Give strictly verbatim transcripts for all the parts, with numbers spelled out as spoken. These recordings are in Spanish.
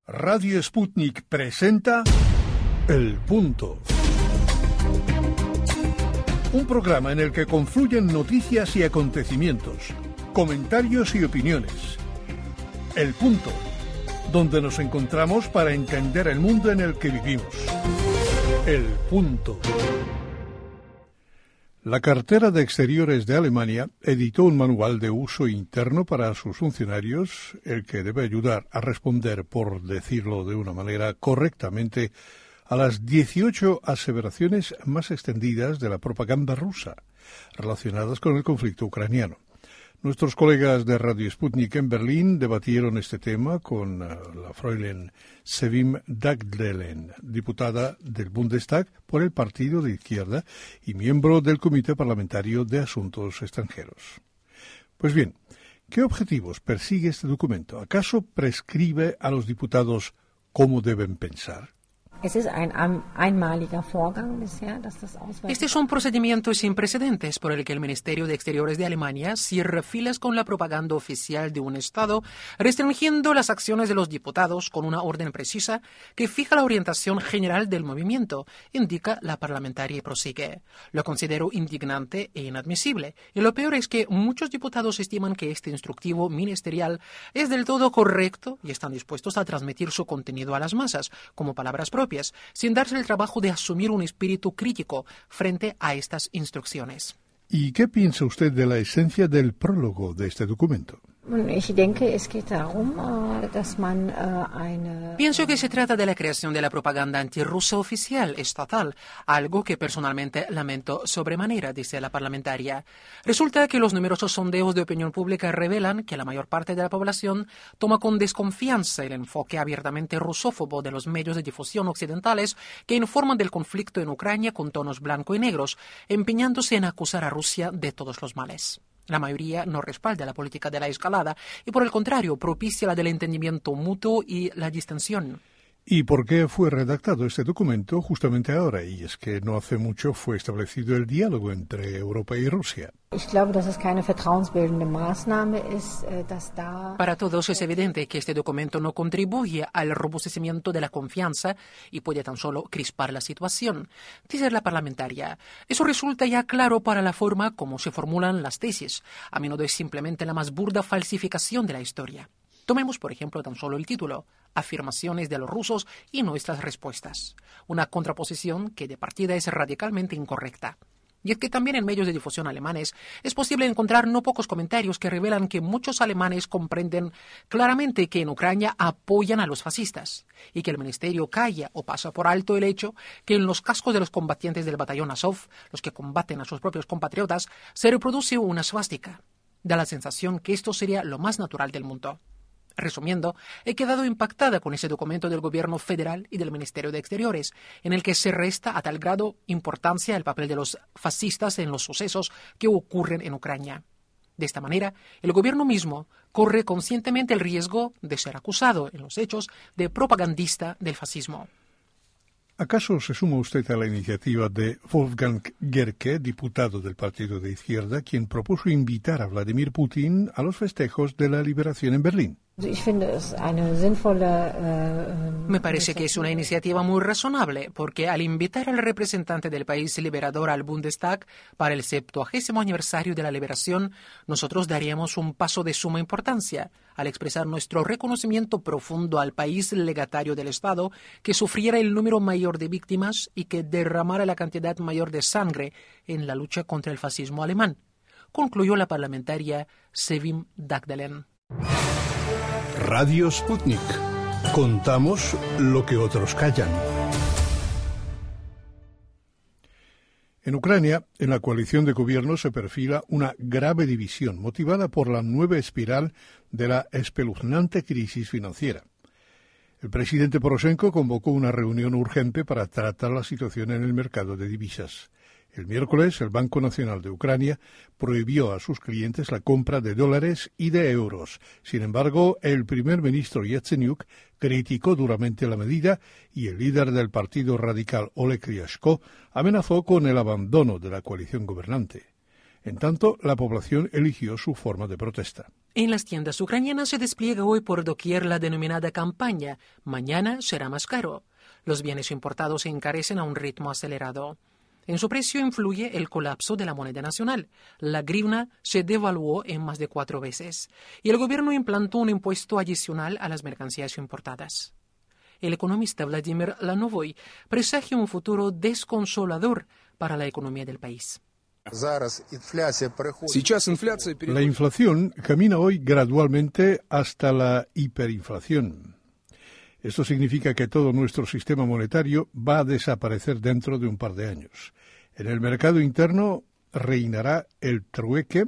Radio Sputnik presenta El Punto. Un programa en el que confluyen noticias y acontecimientos, comentarios y opiniones. El Punto, donde nos encontramos para entender el mundo en el que vivimos. El Punto. La cartera de Exteriores de Alemania editó un manual de uso interno para sus funcionarios, el que debe ayudar a responder, por decirlo de una manera correctamente, a las dieciocho aseveraciones más extendidas de la propaganda rusa relacionadas con el conflicto ucraniano. Nuestros colegas de Radio Sputnik en Berlín debatieron este tema con uh, la Fräulein Sevim Dagdelen, diputada del Bundestag por el partido de izquierda y miembro del Comité Parlamentario de Asuntos Extranjeros. Pues bien, ¿qué objetivos persigue este documento? ¿Acaso prescribe a los diputados cómo deben pensar? Este es un procedimiento sin precedentes por el que el Ministerio de Exteriores de Alemania cierra filas con la propaganda oficial de un Estado, restringiendo las acciones de los diputados con una orden precisa que fija la orientación general del movimiento, indica la parlamentaria y prosigue. Lo considero indignante e inadmisible, y lo peor es que muchos diputados estiman que este instructivo ministerial es del todo correcto y están dispuestos a transmitir su contenido a las masas, como palabras propias, sin darse el trabajo de asumir un espíritu crítico frente a estas instrucciones. ¿Y qué piensa usted de la esencia del prólogo de este documento? Pienso que se trata de la creación de la propaganda antirrusa oficial, estatal, algo que personalmente lamento sobremanera, dice la parlamentaria. Resulta que los numerosos sondeos de opinión pública revelan que la mayor parte de la población toma con desconfianza el enfoque abiertamente rusófobo de los medios de difusión occidentales que informan del conflicto en Ucrania con tonos blanco y negros, empeñándose en acusar a Rusia de todos los males. La mayoría no respalda la política de la escalada y, por el contrario, propicia la del entendimiento mutuo y la distensión. ¿Y por qué fue redactado este documento justamente ahora? Y es que no hace mucho fue establecido el diálogo entre Europa y Rusia. Para todos es evidente que este documento no contribuye al robustecimiento de la confianza y puede tan solo crispar la situación, dice la parlamentaria. Eso resulta ya claro para la forma como se formulan las tesis. A menudo es simplemente la más burda falsificación de la historia. Tomemos, por ejemplo, tan solo el título, Afirmaciones de los rusos y nuestras respuestas, una contraposición que de partida es radicalmente incorrecta. Y es que también en medios de difusión alemanes es posible encontrar no pocos comentarios que revelan que muchos alemanes comprenden claramente que en Ucrania apoyan a los fascistas y que el ministerio calla o pasa por alto el hecho que en los cascos de los combatientes del batallón Azov, los que combaten a sus propios compatriotas, se reproduce una svástica. Da la sensación que esto sería lo más natural del mundo. Resumiendo, he quedado impactada con ese documento del gobierno federal y del Ministerio de Exteriores, en el que se resta a tal grado importancia al papel de los fascistas en los sucesos que ocurren en Ucrania. De esta manera, el gobierno mismo corre conscientemente el riesgo de ser acusado en los hechos de propagandista del fascismo. ¿Acaso se suma usted a la iniciativa de Wolfgang Gerke, diputado del Partido de Izquierda, quien propuso invitar a Vladimir Putin a los festejos de la liberación en Berlín? Me parece que es una iniciativa muy razonable, porque al invitar al representante del país liberador al Bundestag para el septuagésimo aniversario de la liberación, nosotros daríamos un paso de suma importancia al expresar nuestro reconocimiento profundo al país legatario del Estado que sufriera el número mayor de víctimas y que derramara la cantidad mayor de sangre en la lucha contra el fascismo alemán, concluyó la parlamentaria Sevim Dagdelen. Radio Sputnik. Contamos lo que otros callan. En Ucrania, en la coalición de gobierno se perfila una grave división motivada por la nueva espiral de la espeluznante crisis financiera. El presidente Poroshenko convocó una reunión urgente para tratar la situación en el mercado de divisas. El miércoles, el Banco Nacional de Ucrania prohibió a sus clientes la compra de dólares y de euros. Sin embargo, el primer ministro Yatsenyuk criticó duramente la medida y el líder del partido radical Oleg Ryashko amenazó con el abandono de la coalición gobernante. En tanto, la población eligió su forma de protesta. En las tiendas ucranianas se despliega hoy por doquier la denominada campaña «Mañana será más caro». Los bienes importados se encarecen a un ritmo acelerado. En su precio influye el colapso de la moneda nacional. La grivna se devaluó en más de cuatro veces y el gobierno implantó un impuesto adicional a las mercancías importadas. El economista Vladimir Lanovoy presagia un futuro desconsolador para la economía del país. La inflación camina hoy gradualmente hasta la hiperinflación. Esto significa que todo nuestro sistema monetario va a desaparecer dentro de un par de años. En el mercado interno reinará el trueque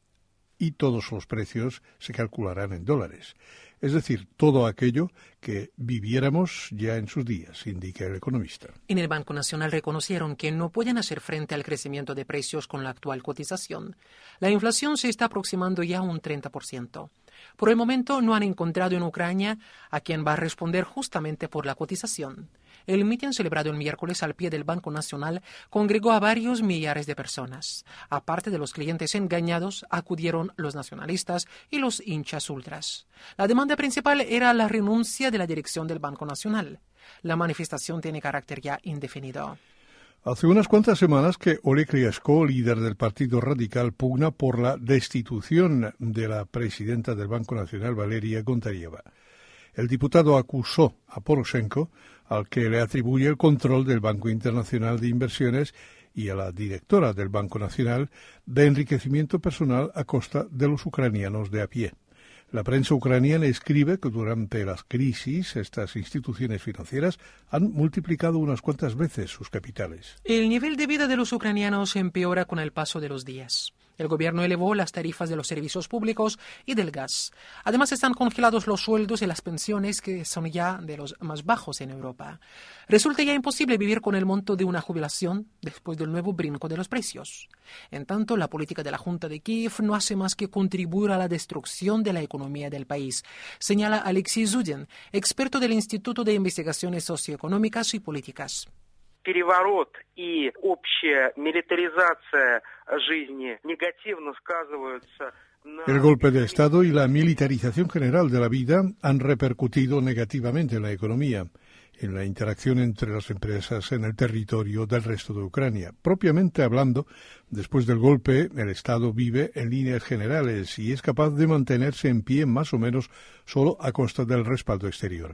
y todos los precios se calcularán en dólares. Es decir, todo aquello que viviéramos ya en sus días, indica el economista. En el Banco Nacional reconocieron que no pueden hacer frente al crecimiento de precios con la actual cotización. La inflación se está aproximando ya a un treinta por ciento. Por el momento no han encontrado en Ucrania a quien va a responder justamente por la cotización. El mitin celebrado el miércoles al pie del Banco Nacional congregó a varios millares de personas. Aparte de los clientes engañados, acudieron los nacionalistas y los hinchas ultras. La demanda principal era la renuncia de la dirección del Banco Nacional. La manifestación tiene carácter ya indefinido. Hace unas cuantas semanas que Oleg Ryazko, líder del Partido Radical, pugna por la destitución de la presidenta del Banco Nacional, Valeria Gontarieva. El diputado acusó a Poroshenko, al que le atribuye el control del Banco Internacional de Inversiones, y a la directora del Banco Nacional, de enriquecimiento personal a costa de los ucranianos de a pie. La prensa ucraniana escribe que durante las crisis estas instituciones financieras han multiplicado unas cuantas veces sus capitales. El nivel de vida de los ucranianos empeora con el paso de los días. El gobierno elevó las tarifas de los servicios públicos y del gas. Además, están congelados los sueldos y las pensiones, que son ya de los más bajos en Europa. Resulta ya imposible vivir con el monto de una jubilación después del nuevo brinco de los precios. En tanto, la política de la Junta de Kiev no hace más que contribuir a la destrucción de la economía del país, señala Alexei Zudin, experto del Instituto de Investigaciones Socioeconómicas y Políticas. Переворот и общая милитаризация жизни негативно сказываются. El golpe de Estado y la militarización general de la vida han repercutido negativamente en la economía, en la interacción entre las empresas en el territorio del resto de Ucrania. Propiamente hablando, después del golpe, el Estado vive en líneas generales y es capaz de mantenerse en pie más o menos solo a costa del respaldo exterior.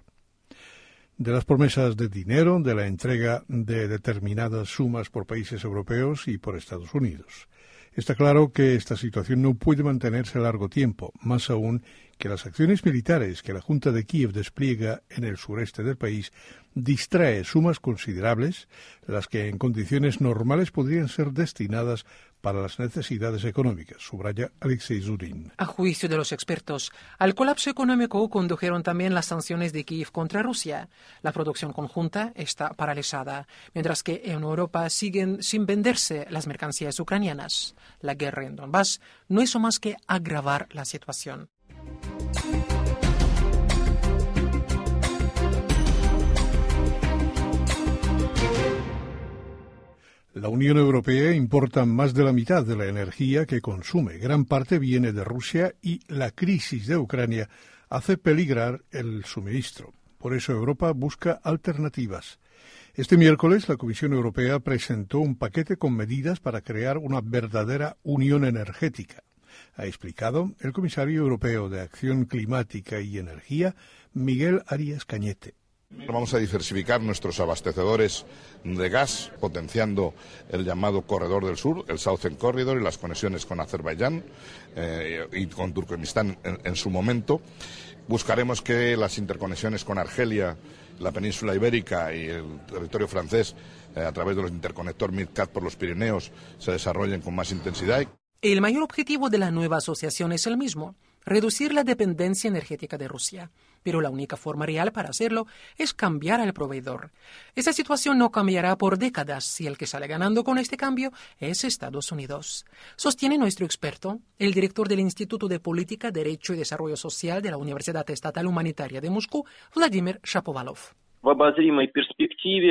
De las promesas de dinero, de la entrega de determinadas sumas por países europeos y por Estados Unidos. Está claro que esta situación no puede mantenerse a largo tiempo, más aún que las acciones militares que la Junta de Kiev despliega en el sureste del país distrae sumas considerables, las que en condiciones normales podrían ser destinadas para las necesidades económicas, subraya Alexei Zudin. A juicio de los expertos, al colapso económico condujeron también las sanciones de Kiev contra Rusia. La producción conjunta está paralizada, mientras que en Europa siguen sin venderse las mercancías ucranianas. La guerra en Donbass no hizo más que agravar la situación. La Unión Europea importa más de la mitad de la energía que consume. Gran parte viene de Rusia y la crisis de Ucrania hace peligrar el suministro. Por eso Europa busca alternativas. Este miércoles la Comisión Europea presentó un paquete con medidas para crear una verdadera unión energética. Ha explicado el comisario europeo de Acción Climática y Energía, Miguel Arias Cañete. Vamos a diversificar nuestros abastecedores de gas, potenciando el llamado Corredor del Sur, el Southern Corridor, y las conexiones con Azerbaiyán eh, y con Turkmenistán en, en su momento. Buscaremos que las interconexiones con Argelia, la península ibérica y el territorio francés, eh, a través de los interconectores MidCat por los Pirineos, se desarrollen con más intensidad. El mayor objetivo de la nueva asociación es el mismo: reducir la dependencia energética de Rusia. Pero la única forma real para hacerlo es cambiar al proveedor. Esta situación no cambiará por décadas y el que sale ganando con este cambio es Estados Unidos. Sostiene nuestro experto, el director del Instituto de Política, Derecho y Desarrollo Social de la Universidad Estatal Humanitaria de Moscú, Vladimir Shapovalov. В обозримой перспективе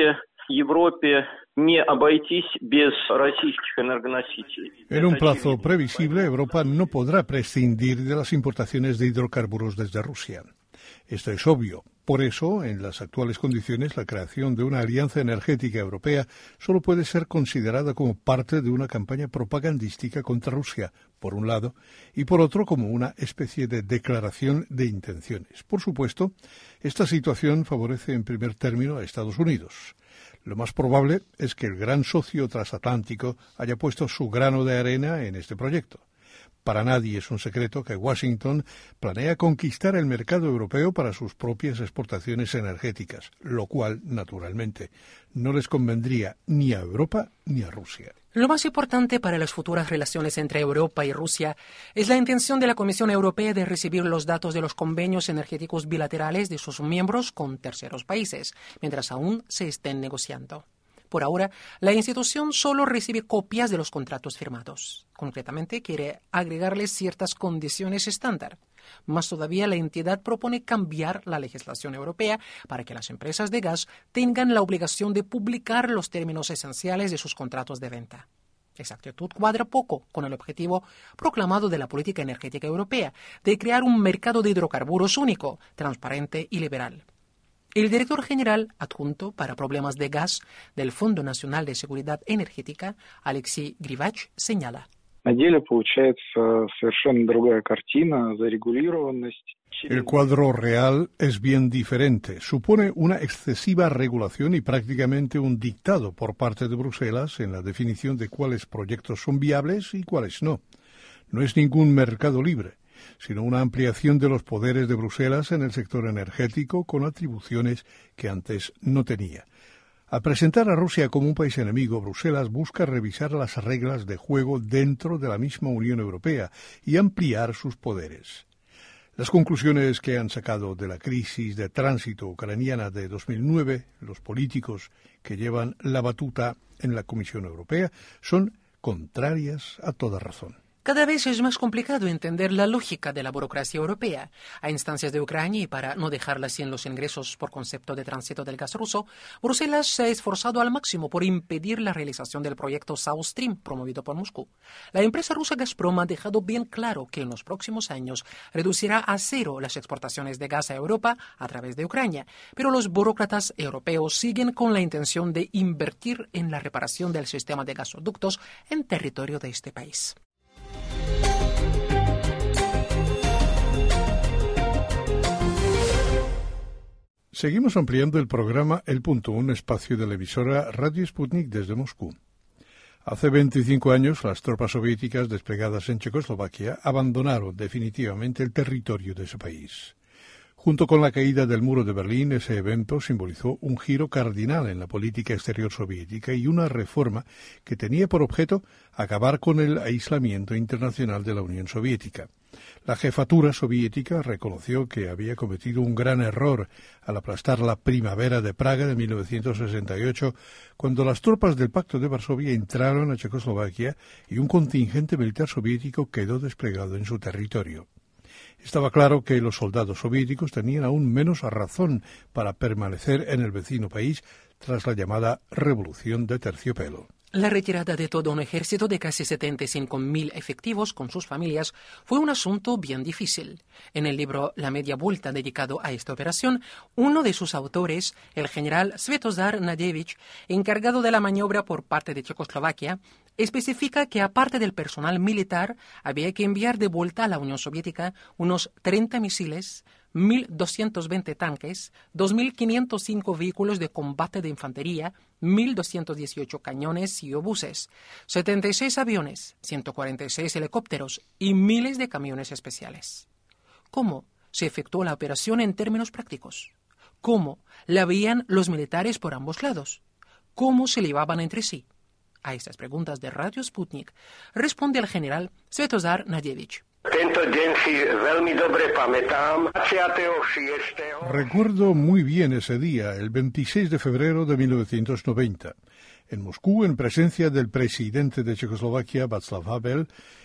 En un plazo previsible, Europa no podrá prescindir de las importaciones de hidrocarburos desde Rusia. Esto es obvio. Por eso, en las actuales condiciones, la creación de una alianza energética europea solo puede ser considerada como parte de una campaña propagandística contra Rusia, por un lado, y por otro como una especie de declaración de intenciones. Por supuesto, esta situación favorece en primer término a Estados Unidos. Lo más probable es que el gran socio transatlántico haya puesto su grano de arena en este proyecto. Para nadie es un secreto que Washington planea conquistar el mercado europeo para sus propias exportaciones energéticas, lo cual, naturalmente, no les convendría ni a Europa ni a Rusia. Lo más importante para las futuras relaciones entre Europa y Rusia es la intención de la Comisión Europea de recibir los datos de los convenios energéticos bilaterales de sus miembros con terceros países, mientras aún se estén negociando. Por ahora, la institución solo recibe copias de los contratos firmados. Concretamente, quiere agregarles ciertas condiciones estándar. Más todavía, la entidad propone cambiar la legislación europea para que las empresas de gas tengan la obligación de publicar los términos esenciales de sus contratos de venta. Esa actitud cuadra poco con el objetivo proclamado de la política energética europea, de crear un mercado de hidrocarburos único, transparente y liberal. El director general adjunto para problemas de gas del Fondo Nacional de Seguridad Energética, Alexei Grivach, señala. El cuadro real es bien diferente. Supone una excesiva regulación y prácticamente un dictado por parte de Bruselas en la definición de cuáles proyectos son viables y cuáles no. No es ningún mercado libre, sino una ampliación de los poderes de Bruselas en el sector energético con atribuciones que antes no tenía. Al presentar a Rusia como un país enemigo, Bruselas busca revisar las reglas de juego dentro de la misma Unión Europea y ampliar sus poderes. Las conclusiones que han sacado de la crisis de tránsito ucraniana de dos mil nueve los políticos que llevan la batuta en la Comisión Europea son contrarias a toda razón. Cada vez es más complicado entender la lógica de la burocracia europea. A instancias de Ucrania y para no dejarla sin los ingresos por concepto de tránsito del gas ruso, Bruselas se ha esforzado al máximo por impedir la realización del proyecto South Stream promovido por Moscú. La empresa rusa Gazprom ha dejado bien claro que en los próximos años reducirá a cero las exportaciones de gas a Europa a través de Ucrania, pero los burócratas europeos siguen con la intención de invertir en la reparación del sistema de gasoductos en territorio de este país. Seguimos ampliando el programa El Punto, un espacio de la emisora Radio Sputnik desde Moscú. Hace veinticinco años, las tropas soviéticas desplegadas en Checoslovaquia abandonaron definitivamente el territorio de ese país. Junto con la caída del muro de Berlín, ese evento simbolizó un giro cardinal en la política exterior soviética y una reforma que tenía por objeto acabar con el aislamiento internacional de la Unión Soviética. La jefatura soviética reconoció que había cometido un gran error al aplastar la primavera de Praga de mil novecientos sesenta y ocho, cuando las tropas del Pacto de Varsovia entraron a Checoslovaquia y un contingente militar soviético quedó desplegado en su territorio. Estaba claro que los soldados soviéticos tenían aún menos razón para permanecer en el vecino país tras la llamada Revolución de Terciopelo. La retirada de todo un ejército de casi setenta y cinco mil efectivos con sus familias fue un asunto bien difícil. En el libro La media vuelta dedicado a esta operación, uno de sus autores, el general Svetozar Nadevich, encargado de la maniobra por parte de Checoslovaquia, especifica que aparte del personal militar había que enviar de vuelta a la Unión Soviética unos treinta misiles, mil doscientos veinte tanques, dos mil quinientos cinco vehículos de combate de infantería, mil doscientos dieciocho cañones y obuses, setenta y seis aviones, ciento cuarenta y seis helicópteros y miles de camiones especiales. ¿Cómo se efectuó la operación en términos prácticos? ¿Cómo la veían los militares por ambos lados? ¿Cómo se llevaban entre sí? A estas preguntas de Radio Sputnik responde el general Svetozar Nadevich. Recuerdo muy bien ese día, el veintiséis de febrero de mil novecientos noventa. En Moscú, en presencia del presidente de Checoslovaquia, Václav Havel,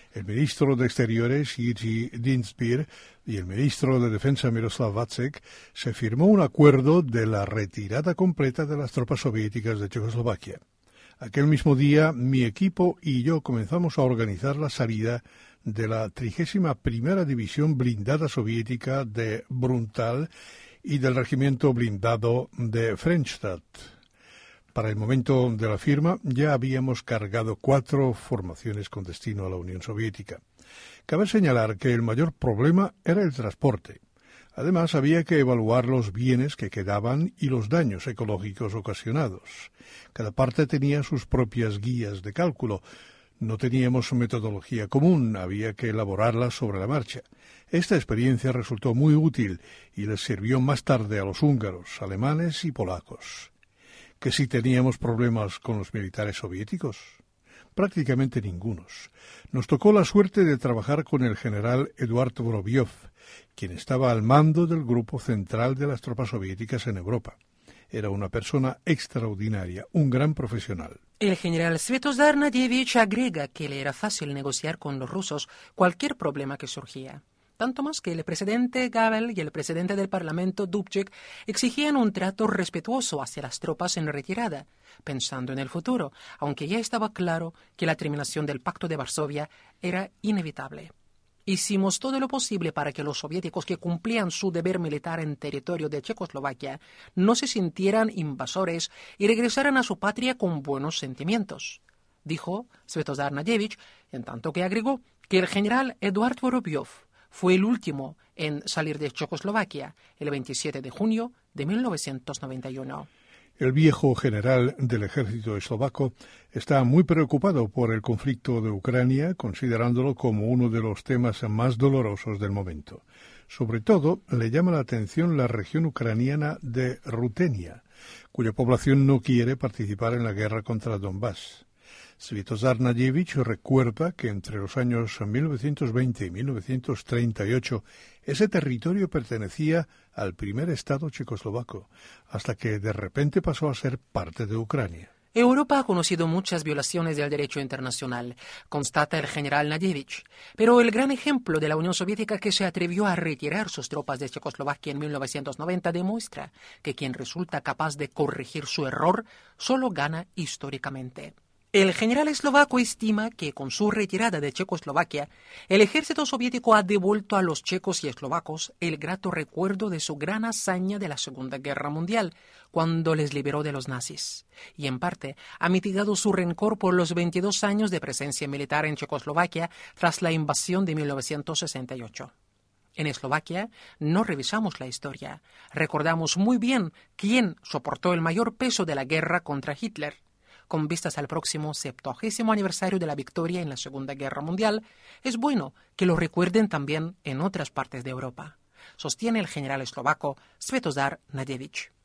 El ministro de Exteriores, Jiří Dienstbier, y el ministro de Defensa, Miroslav Vacek, se firmó un acuerdo de la retirada completa de las tropas soviéticas de Checoslovaquia. Aquel mismo día, mi equipo y yo comenzamos a organizar la salida de la trigésima primera División Blindada Soviética de Bruntal y del Regimiento Blindado de Frenstadt. Para el momento de la firma ya habíamos cargado cuatro formaciones con destino a la Unión Soviética. Cabe señalar que el mayor problema era el transporte. Además, había que evaluar los bienes que quedaban y los daños ecológicos ocasionados. Cada parte tenía sus propias guías de cálculo. No teníamos metodología común, había que elaborarla sobre la marcha. Esta experiencia resultó muy útil y les sirvió más tarde a los húngaros, alemanes y polacos. ¿Que si teníamos problemas con los militares soviéticos? Prácticamente ningunos. Nos tocó la suerte de trabajar con el general Eduard Vorobiov, quien estaba al mando del grupo central de las tropas soviéticas en Europa. Era una persona extraordinaria, un gran profesional. El general Svetozar Nadievich agrega que le era fácil negociar con los rusos cualquier problema que surgía. Tanto más que el presidente Gabel y el presidente del Parlamento Dubček exigían un trato respetuoso hacia las tropas en retirada, pensando en el futuro, aunque ya estaba claro que la terminación del Pacto de Varsovia era inevitable. Hicimos todo lo posible para que los soviéticos que cumplían su deber militar en territorio de Checoslovaquia no se sintieran invasores y regresaran a su patria con buenos sentimientos, dijo Svetozar Nadievich, en tanto que agregó que el general Eduard Vorobiov fue el último en salir de Checoslovaquia el veintisiete de junio de mil novecientos noventa y uno. El viejo general del ejército eslovaco está muy preocupado por el conflicto de Ucrania, considerándolo como uno de los temas más dolorosos del momento. Sobre todo, le llama la atención la región ucraniana de Rutenia, cuya población no quiere participar en la guerra contra Donbass. Svetozar Nadievich recuerda que entre los años mil novecientos veinte y mil novecientos treinta y ocho ese territorio pertenecía al primer Estado checoslovaco, hasta que de repente pasó a ser parte de Ucrania. Europa ha conocido muchas violaciones del derecho internacional, constata el general Nadievich, pero el gran ejemplo de la Unión Soviética que se atrevió a retirar sus tropas de Checoslovaquia en mil novecientos noventa demuestra que quien resulta capaz de corregir su error solo gana históricamente. El general eslovaco estima que con su retirada de Checoslovaquia, el ejército soviético ha devuelto a los checos y eslovacos el grato recuerdo de su gran hazaña de la Segunda Guerra Mundial, cuando les liberó de los nazis, y en parte ha mitigado su rencor por los veintidós años de presencia militar en Checoslovaquia tras la invasión de mil novecientos sesenta y ocho. En Eslovaquia no revisamos la historia, recordamos muy bien quién soportó el mayor peso de la guerra contra Hitler. Con vistas al próximo septuagésimo aniversario de la victoria en la Segunda Guerra Mundial, es bueno que lo recuerden también en otras partes de Europa, sostiene el general eslovaco Svetozar Nadievich.